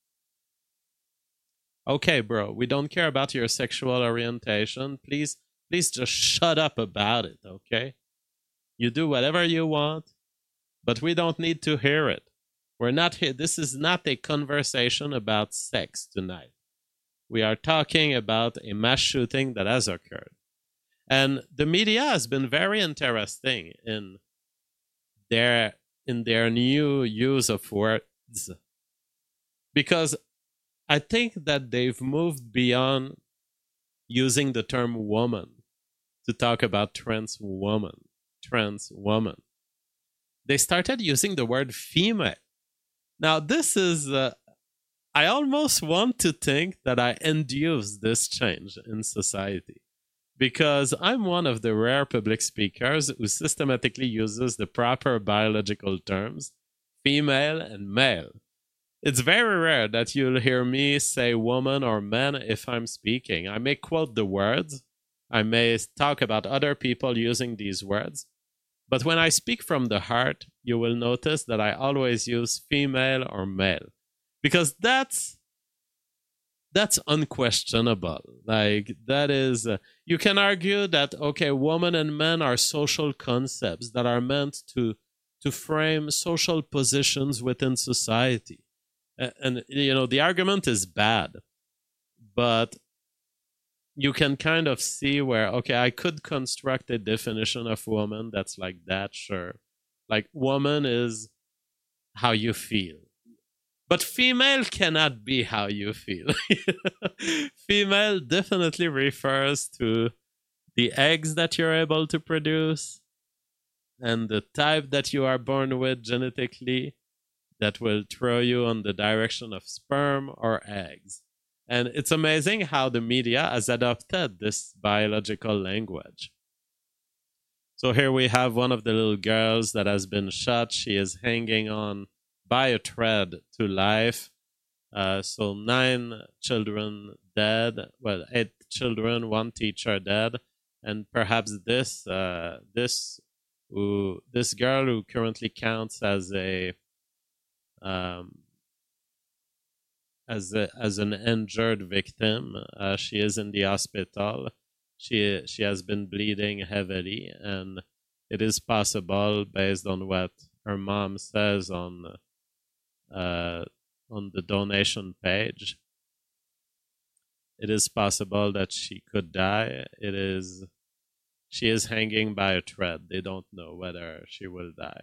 Okay, bro, we don't care about your sexual orientation. Please just shut up about it, okay? You do whatever you want, but we don't need to hear it. We're not here. This is not a conversation about sex tonight. We are talking about a mass shooting that has occurred. And the media has been very interesting in their new use of words, because I think that they've moved beyond using the term woman to talk about trans woman. They started using the word female. Now, this is, I almost want to think that I induced this change in society, because I'm one of the rare public speakers who systematically uses the proper biological terms, female and male. It's very rare that you'll hear me say woman or man if I'm speaking. I may quote the words, I may talk about other people using these words, but when I speak from the heart, you will notice that I always use female or male, because that's unquestionable. Like, that is, you can argue that, okay, woman and man are social concepts that are meant to frame social positions within society. And, you know, the argument is bad, but you can kind of see where, okay, I could construct a definition of woman that's like that, sure. Like, woman is how you feel. But female cannot be how you feel. Female definitely refers to the eggs that you're able to produce and the type that you are born with genetically that will throw you on the direction of sperm or eggs. And it's amazing how the media has adopted this biological language. So here we have one of the little girls that has been shot. She is hanging on by a thread to life. So 9 children dead, well, 8 children, 1 teacher dead, and perhaps this girl who currently counts as an injured victim. She is in the hospital. She has been bleeding heavily, and it is possible, based on what her mom says on the donation page, it is possible that she could die. She is hanging by a thread. They don't know whether she will die.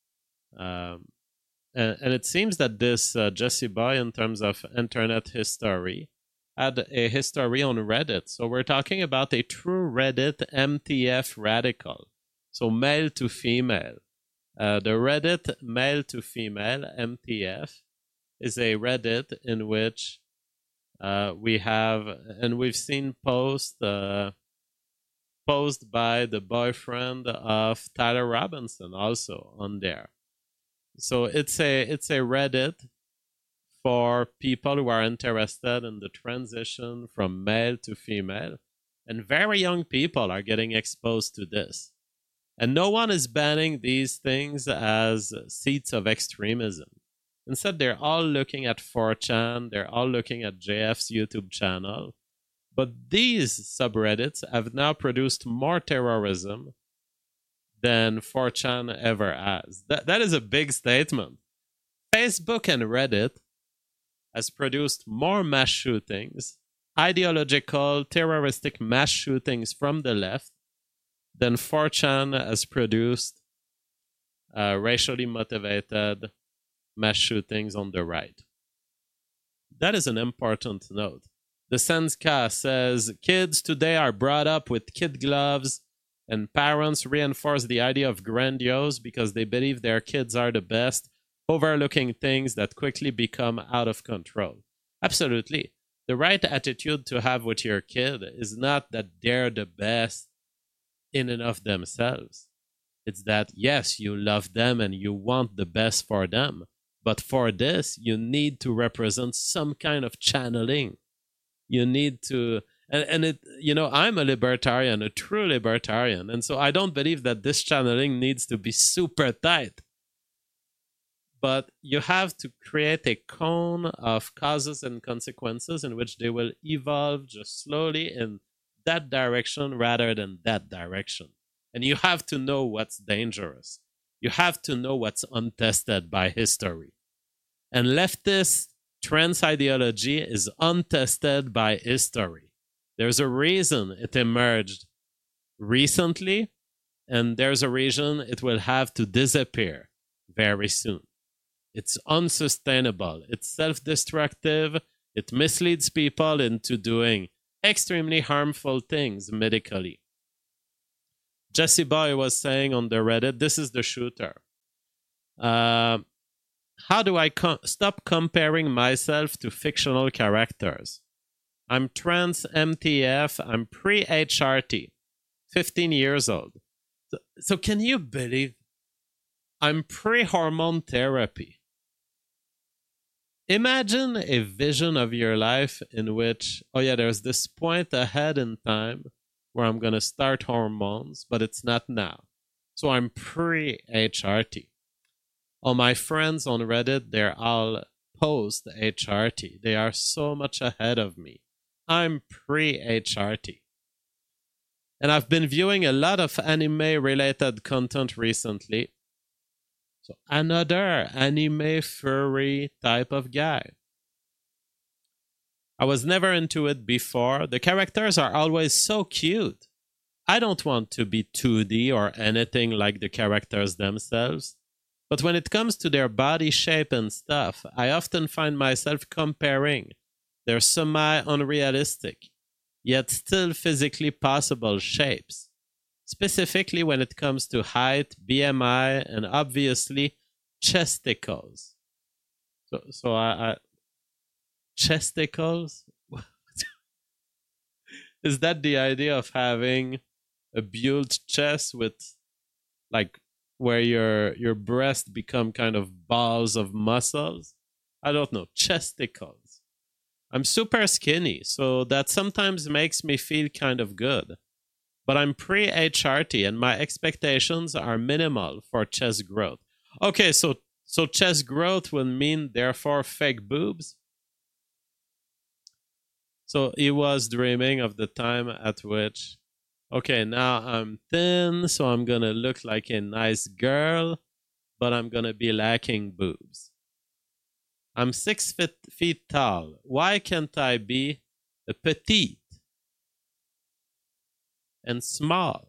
And it seems that this Jesse Boy, in terms of internet history, had a history on Reddit. So we're talking about a true Reddit MTF radical. So male to female. The Reddit male to female MTF is a Reddit in which we have, and we've seen posts by the boyfriend of Tyler Robinson also on there. So it's a Reddit for people who are interested in the transition from male to female, and very young people are getting exposed to this. And no one is banning these things as seeds of extremism. Instead, they're all looking at 4chan, they're all looking at JF's YouTube channel. But these subreddits have now produced more terrorism than 4chan ever has. That is a big statement. Facebook and Reddit has produced more mass shootings, ideological, terroristic mass shootings from the left, than 4chan has produced racially motivated mass shootings on the right. That is an important note. The Senska says, kids today are brought up with kid gloves, and parents reinforce the idea of grandiose because they believe their kids are the best, overlooking things that quickly become out of control. Absolutely. The right attitude to have with your kid is not that they're the best in and of themselves. It's that, yes, you love them and you want the best for them. But for this, you need to represent some kind of channeling. You need to, and it, I'm a libertarian, a true libertarian. And so I don't believe that this channeling needs to be super tight. But you have to create a cone of causes and consequences in which they will evolve just slowly in that direction rather than that direction. And you have to know what's dangerous. You have to know what's untested by history. And leftist trans ideology is untested by history. There's a reason it emerged recently, and there's a reason it will have to disappear very soon. It's unsustainable. It's self-destructive. It misleads people into doing extremely harmful things medically. Jesse Boy was saying on the Reddit, this is the shooter. How do I stop comparing myself to fictional characters? I'm trans MTF. I'm pre-HRT, 15 years old. So can you believe I'm pre-hormone therapy? Imagine a vision of your life in which, there's this point ahead in time where I'm going to start hormones, but it's not now. So I'm pre-HRT. All my friends on Reddit, they're all post-HRT. They are so much ahead of me. I'm pre-HRT. And I've been viewing a lot of anime-related content recently. So another anime furry type of guy. I was never into it before. The characters are always so cute. I don't want to be 2D or anything like the characters themselves. But when it comes to their body shape and stuff, I often find myself comparing their semi-unrealistic, yet still physically possible shapes. Specifically when it comes to height, BMI, and obviously chesticles. So I chesticles? Is that the idea of having a built chest with like where your breast become kind of balls of muscles. I don't know, chesticles. I'm super skinny, so that sometimes makes me feel kind of good. But I'm pre-HRT, and my expectations are minimal for chest growth. Okay, so chest growth would mean, therefore, fake boobs. So he was dreaming of the time at which, okay, now I'm thin, so I'm going to look like a nice girl, but I'm going to be lacking boobs. I'm 6 feet tall. Why can't I be a petite and small?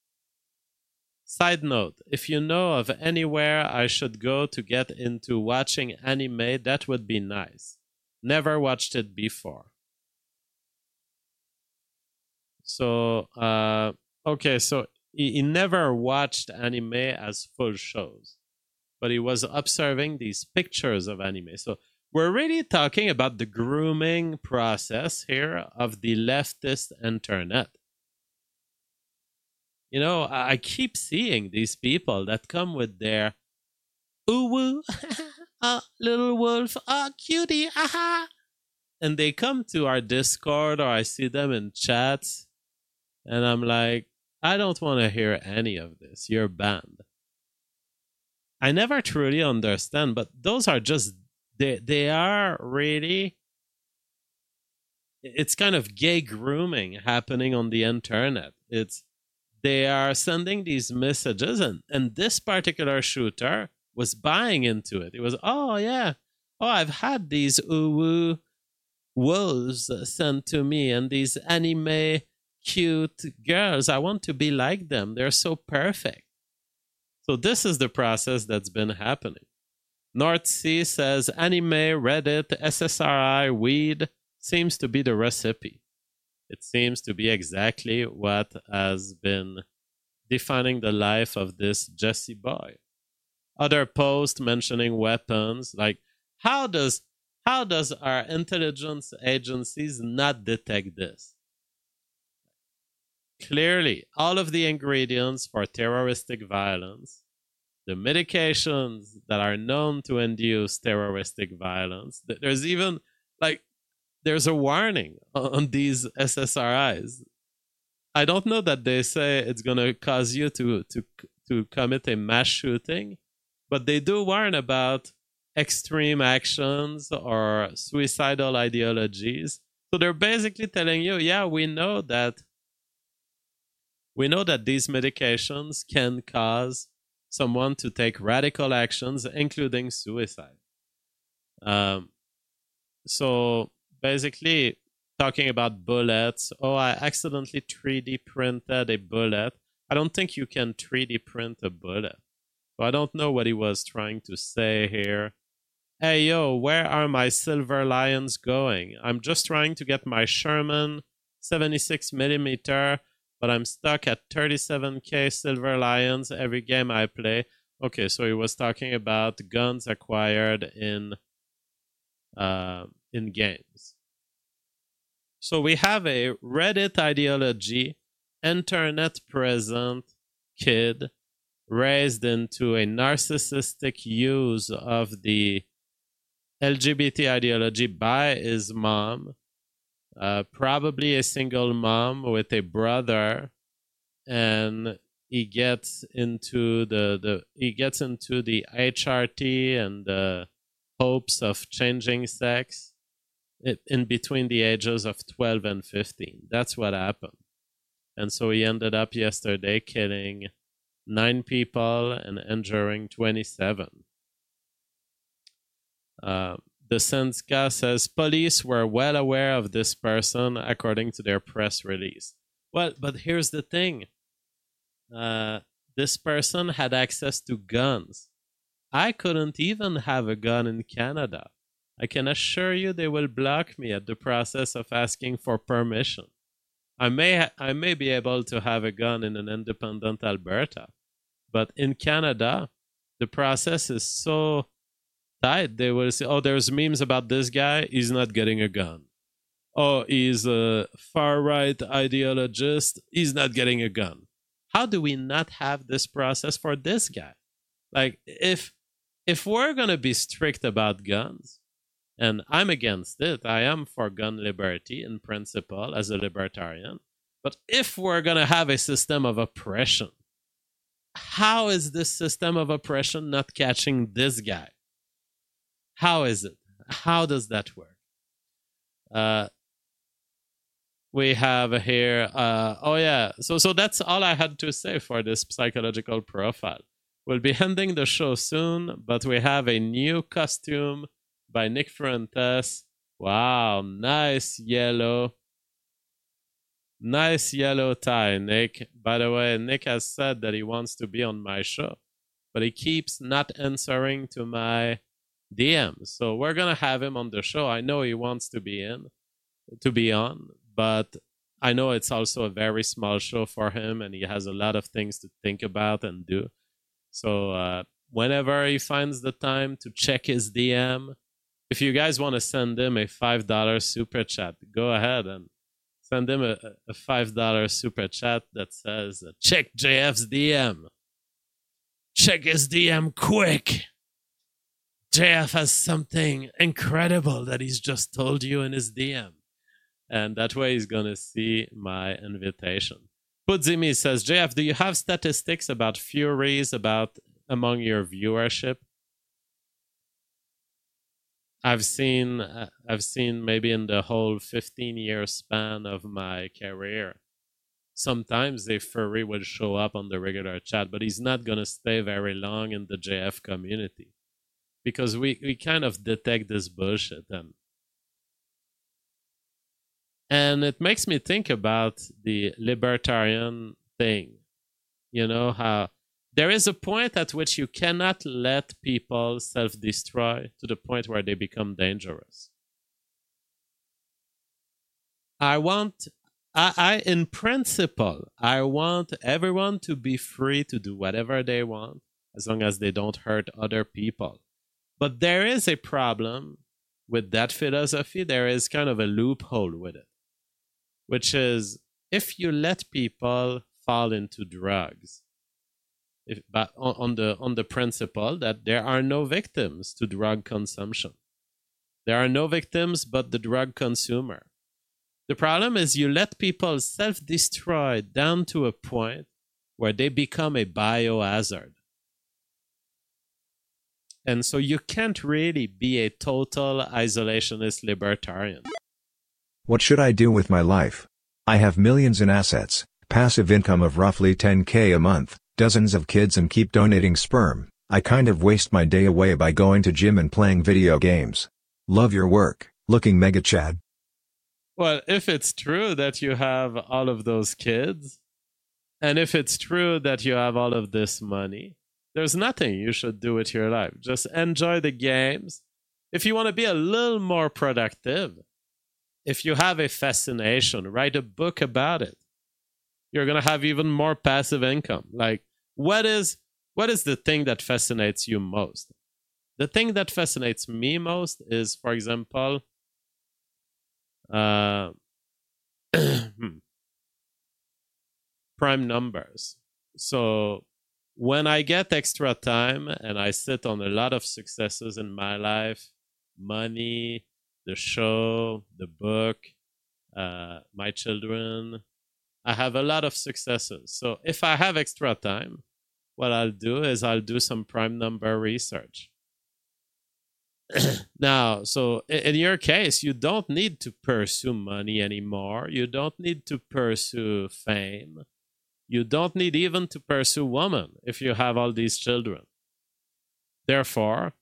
Side note, if you know of anywhere I should go to get into watching anime, that would be nice. Never watched it before. So, okay, so he never watched anime as full shows, but he was observing these pictures of anime. So we're really talking about the grooming process here of the leftist internet. You know, I keep seeing these people that come with their ooh-woo, little wolf, cutie, aha. And they come to our Discord, or I see them in chats, and I'm like, I don't want to hear any of this. You're banned. I never truly understand, but those are just, they are really, it's kind of gay grooming happening on the internet. They are sending these messages, and this particular shooter was buying into it. It was, oh yeah, I've had these uwu wolves sent to me, and these anime cute girls. I want to be like them. They're so perfect. So this is the process that's been happening. North Sea says anime, Reddit, SSRI, weed seems to be the recipe. It seems to be exactly what has been defining the life of this Jesse boy. Other posts mentioning weapons, like how does our intelligence agencies not detect this? Clearly, all of the ingredients for terroristic violence, the medications that are known to induce terroristic violence, there's even there's a warning on these SSRIs. I don't know that they say it's going to cause you to commit a mass shooting, but they do warn about extreme actions or suicidal ideologies. So they're basically telling you, yeah, we know that these medications can cause someone to take radical actions, including suicide. So basically, talking about bullets. Oh, I accidentally 3D printed a bullet. I don't think you can 3D print a bullet. So I don't know what he was trying to say here. Hey, yo, where are my Silver Lions going? I'm just trying to get my Sherman 76mm, but I'm stuck at 37k Silver Lions every game I play. Okay, so he was talking about guns acquired in games. So we have a Reddit ideology, internet present kid raised into a narcissistic use of the LGBT ideology by his mom, probably a single mom with a brother, and he gets into the HRT and the hopes of changing sex in between the ages of 12 and 15. That's what happened. And so he ended up yesterday killing 9 people and injuring 27. The Senska says police were well aware of this person according to their press release. Well, but here's the thing. This person had access to guns. I couldn't even have a gun in Canada. I can assure you they will block me at the process of asking for permission. I may be able to have a gun in an independent Alberta, but in Canada, the process is so tight. They will say, oh, there's memes about this guy. He's not getting a gun. Oh, he's a far-right ideologist. He's not getting a gun. how do we not have this process for this guy? Like, if we're going to be strict about guns, and I'm against it, I am for gun liberty in principle as a libertarian, but if we're going to have a system of oppression, how is this system of oppression not catching this guy? How is it? How does that work? We have here, so that's all I had to say for this psychological profile. We'll be ending the show soon, but we have a new costume by Nick Fuentes. Wow, nice yellow tie, Nick. By the way, Nick has said that he wants to be on my show, but he keeps not answering to my DMs. So we're going to have him on the show. I know he wants to be on, but I know it's also a very small show for him, and he has a lot of things to think about and do. So whenever he finds the time to check his DM, if you guys want to send him a $5 super chat, go ahead and send him a $5 super chat that says, check JF's DM. Check his DM quick. JF has something incredible that he's just told you in his DM. And that way he's going to see my invitation. Pudzimi says, JF, do you have statistics about furies among your viewership? I've seen maybe in the whole 15-year span of my career, sometimes a furry will show up on the regular chat, but he's not going to stay very long in the JF community because we kind of detect this bullshit. And it makes me think about the libertarian thing. You know, how there is a point at which you cannot let people self-destroy to the point where they become dangerous. In principle, I want everyone to be free to do whatever they want as long as they don't hurt other people. But there is a problem with that philosophy. There is kind of a loophole with it, which is if you let people fall into drugs, on the principle that there are no victims to drug consumption. There are no victims but the drug consumer. The problem is you let people self-destroy down to a point where they become a biohazard. And so you can't really be a total isolationist libertarian. What should I do with my life? I have millions in assets, passive income of roughly $10K a month, dozens of kids, and keep donating sperm. I kind of waste my day away by going to gym and playing video games. Love your work, looking mega Chad. Well, if it's true that you have all of those kids, and if it's true that you have all of this money, there's nothing you should do with your life. Just enjoy the games. If you want to be a little more productive, if you have a fascination, write a book about it. You're going to have even more passive income. Like, what is the thing that fascinates you most? The thing that fascinates me most is, for example, prime numbers. So when I get extra time and I sit on a lot of successes in my life, money, the show, the book, my children, I have a lot of successes. So if I have extra time, what I'll do is I'll do some prime number research. Now, so in your case, you don't need to pursue money anymore. You don't need to pursue fame. You don't need even to pursue women if you have all these children. Therefore,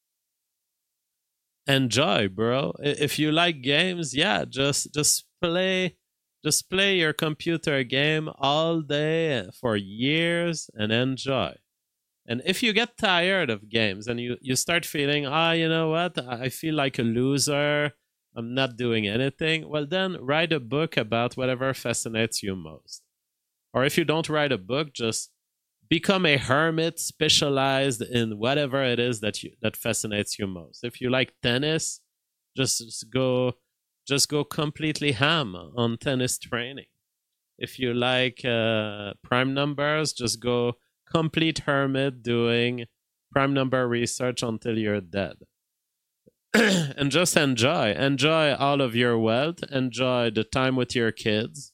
enjoy, bro. If you like games, yeah, just play your computer game all day for years and enjoy. And if you get tired of games and you start feeling, you know what, I feel like a loser, I'm not doing anything, well then write a book about whatever fascinates you most. Or if you don't write a book, just become a hermit specialized in whatever it is that fascinates you most. If you like tennis, just go completely ham on tennis training. If you like prime numbers, just go complete hermit doing prime number research until you're dead. And just enjoy all of your wealth, enjoy the time with your kids.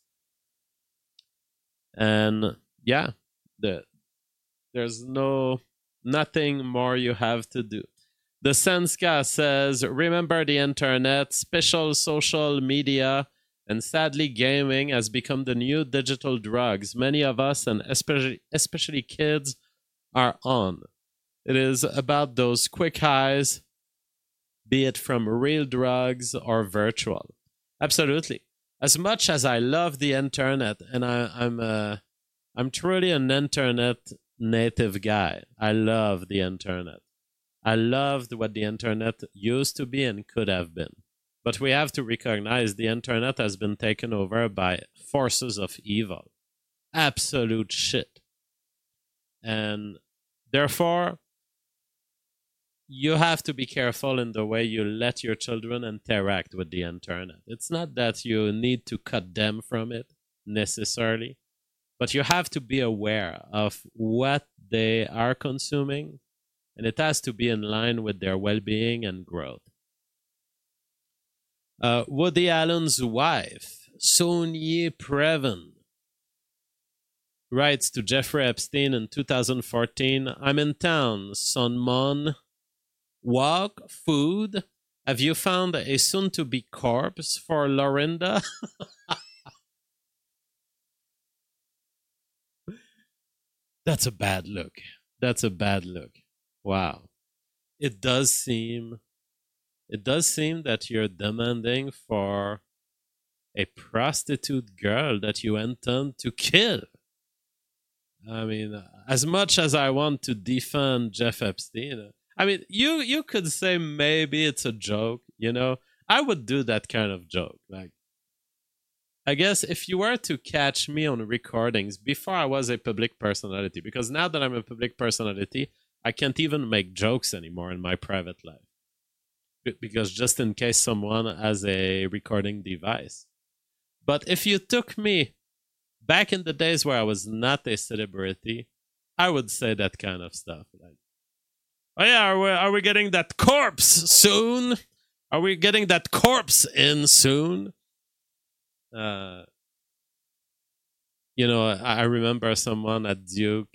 And yeah, there's nothing more you have to do. The Senska says, remember the internet, special social media, and sadly gaming has become the new digital drugs many of us, and especially kids, are on. It is about those quick highs, be it from real drugs or virtual. Absolutely. As much as I love the internet, and I'm truly an internet native guy. I love the internet. I loved what the internet used to be and could have been. But we have to recognize the internet has been taken over by forces of evil. Absolute shit. And therefore, you have to be careful in the way you let your children interact with the internet. It's not that you need to cut them from it necessarily, but you have to be aware of what they are consuming, and it has to be in line with their well-being and growth. Woody Allen's wife, Sonia Previn, writes to Jeffrey Epstein in 2014, I'm in town, son mon. Walk, food. Have you found a soon-to-be corpse for Lorinda? That's a bad look. That's a bad look. Wow. It does seem that you're demanding for a prostitute girl that you intend to kill. I mean, as much as I want to defend Jeff Epstein, I mean, you could say maybe it's a joke, you know? I would do that kind of joke. Like, I guess if you were to catch me on recordings before I was a public personality, because now that I'm a public personality, I can't even make jokes anymore in my private life. Because just in case someone has a recording device. But if you took me back in the days where I was not a celebrity, I would say that kind of stuff. Like, oh yeah, are we getting that corpse soon? Are we getting that corpse in soon? You know, I remember someone at Duke,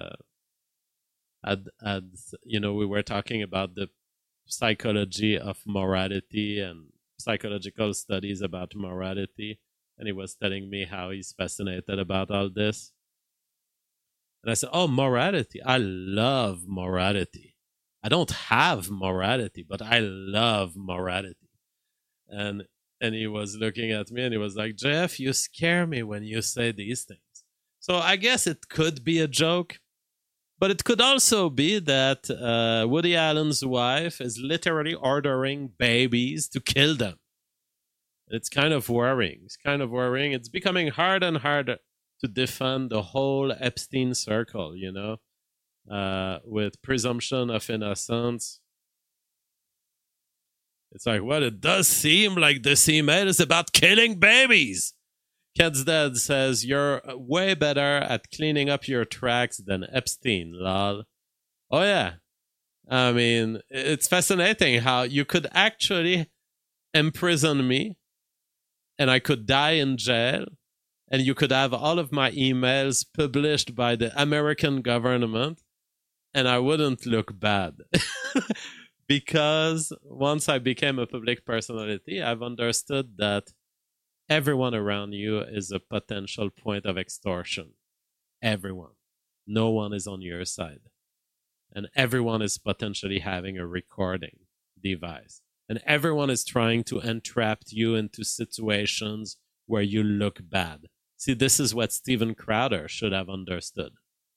you know, we were talking about the psychology of morality and psychological studies about morality, and he was telling me how he's fascinated about all this. And I said, oh, morality. I love morality. I don't have morality, but I love morality. And he was looking at me and he was like, Jeff, you scare me when you say these things. So I guess it could be a joke, but it could also be that Woody Allen's wife is literally ordering babies to kill them. It's kind of worrying. It's becoming harder and harder to defend the whole Epstein circle, you know, with presumption of innocence. It's like, well, it does seem like this email is about killing babies. Cat's Dad says, you're way better at cleaning up your tracks than Epstein, lol. Oh, yeah. I mean, it's fascinating how you could actually imprison me and I could die in jail and you could have all of my emails published by the American government and I wouldn't look bad. Because once I became a public personality, I've understood that everyone around you is a potential point of extortion. Everyone. No one is on your side. And everyone is potentially having a recording device. And everyone is trying to entrap you into situations where you look bad. See, this is what Steven Crowder should have understood.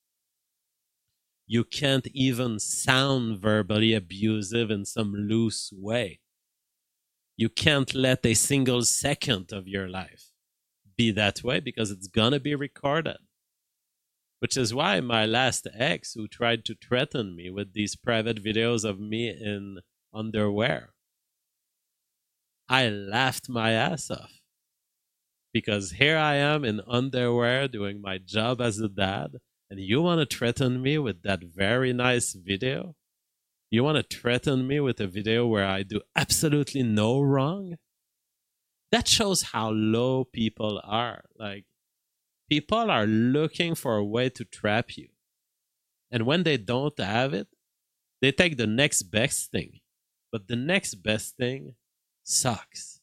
You can't even sound verbally abusive in some loose way. You can't let a single second of your life be that way because it's going to be recorded. Which is why my last ex, who tried to threaten me with these private videos of me in underwear, I laughed my ass off Because here I am in underwear doing my job as a dad, and you want to threaten me with that very nice video? You want to threaten me with a video where I do absolutely no wrong? That shows how low people are. Like, people are looking for a way to trap you. And when they don't have it, they take the next best thing. But the next best thing sucks.